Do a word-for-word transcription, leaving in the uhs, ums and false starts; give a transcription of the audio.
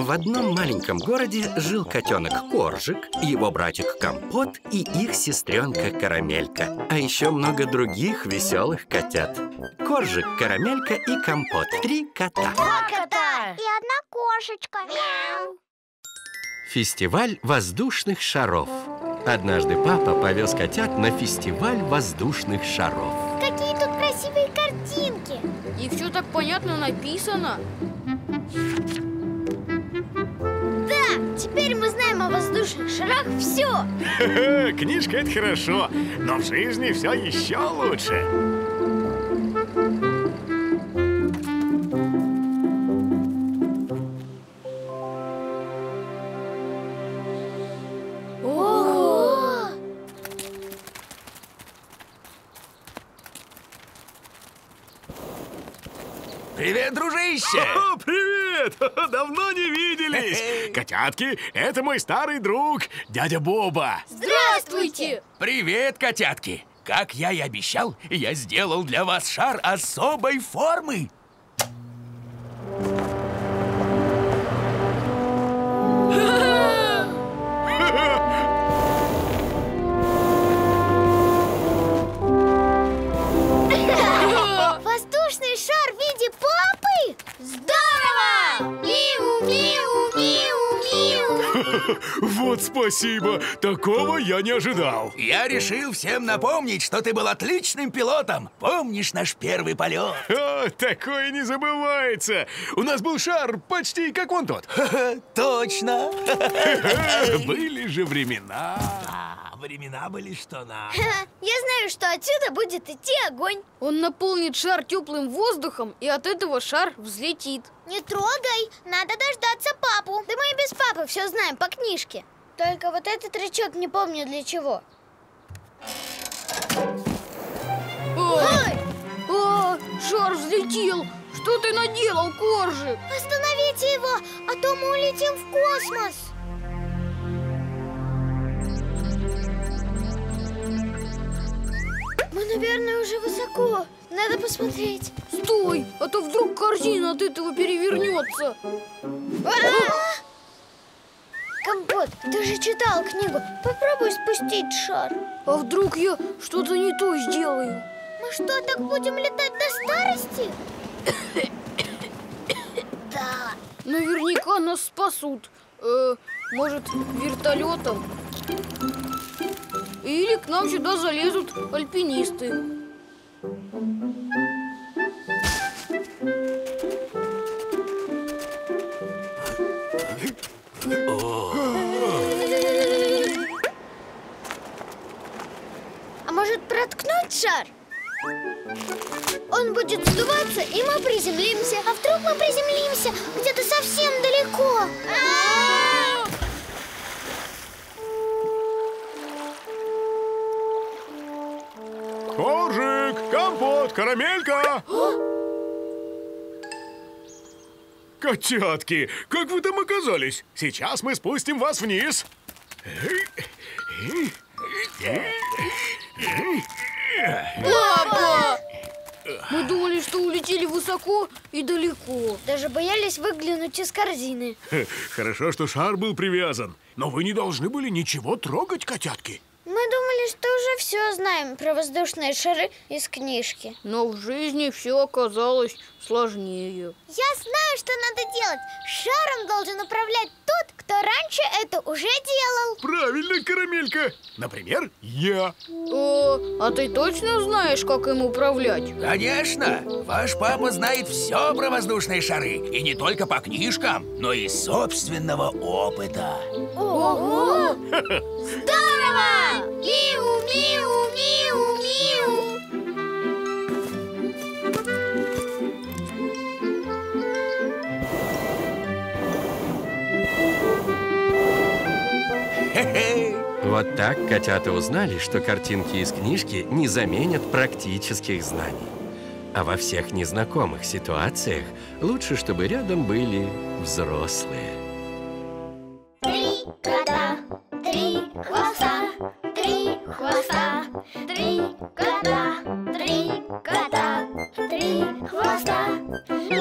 В одном маленьком городе жил котенок Коржик, его братик Компот и их сестренка Карамелька. А еще много других веселых котят. Коржик, Карамелька и Компот. Три кота. Два кота. И одна кошечка. Мяу. Фестиваль воздушных шаров. Однажды папа повез котят на фестиваль воздушных шаров. Какие тут красивые картинки! И все так понятно написано. Да, теперь мы знаем о воздушных шарах все. Книжка — это хорошо, но в жизни все еще лучше. Ого! Привет, дружище! О, привет! Давно не виделись! Котятки, это мой старый друг, дядя Боба. Здравствуйте! Привет, котятки! Как я и обещал, я сделал для вас шар особой формы. Воздушный шар в виде папы? Здорово! Миу, миу, миу, миу. Вот спасибо, такого я не ожидал. Я решил всем напомнить, что ты был отличным пилотом. Помнишь наш первый полет? О, такое не забывается. У нас был шар почти как вон тот. Точно! Были же времена. А, времена были что надо. Я знаю, что отсюда будет идти огонь. Он наполнит шар теплым воздухом, и от этого шар взлетит. Не трогай, надо дождаться папу. Да мы и без папы все знаем по книжке. Только вот этот рычаг не помню для чего. Ой! А, шар взлетел! Что ты наделал, Коржик? Остановите его, а то мы улетим в космос. Мы, наверное, уже высоко. Надо посмотреть. Стой, а то вдруг корзина от этого перевернется. А! Компот, ты же читал книгу. Попробуй спустить шар. А вдруг я что-то не то сделаю? Мы что, так будем летать до старости? Да. Наверняка нас спасут. Э, может, вертолетом? Или к нам сюда залезут альпинисты. А может, проткнуть шар? Он будет сдуваться, и мы приземлимся. А вдруг мы приземлимся где-то совсем далеко? А-а-а! Коржик, Компот, Карамелька! Котятки, как вы там оказались? Сейчас мы спустим вас вниз. Папа! Мы думали, что улетели высоко и далеко. Даже боялись выглянуть из корзины. Хорошо, что шар был привязан. Но вы не должны были ничего трогать, котятки. Мы думали, что уже все знаем про воздушные шары из книжки. Но в жизни все оказалось сложнее. Я знаю, что надо делать. Шаром должен управлять тот, кто раньше это уже делал. Правильно, Карамелька. Например, я. О, а ты точно знаешь, как им управлять? Конечно! Ваш папа знает все про воздушные шары. И не только по книжкам, но и из собственного опыта. Ого! Здорово! Миу, миу, миу, миу. Хе-хе! Вот так котята узнали, что картинки из книжки не заменят практических знаний. А во всех незнакомых ситуациях лучше, чтобы рядом были взрослые. Три кота, три хвоста, три хвоста, три кота, три кота, три хвоста.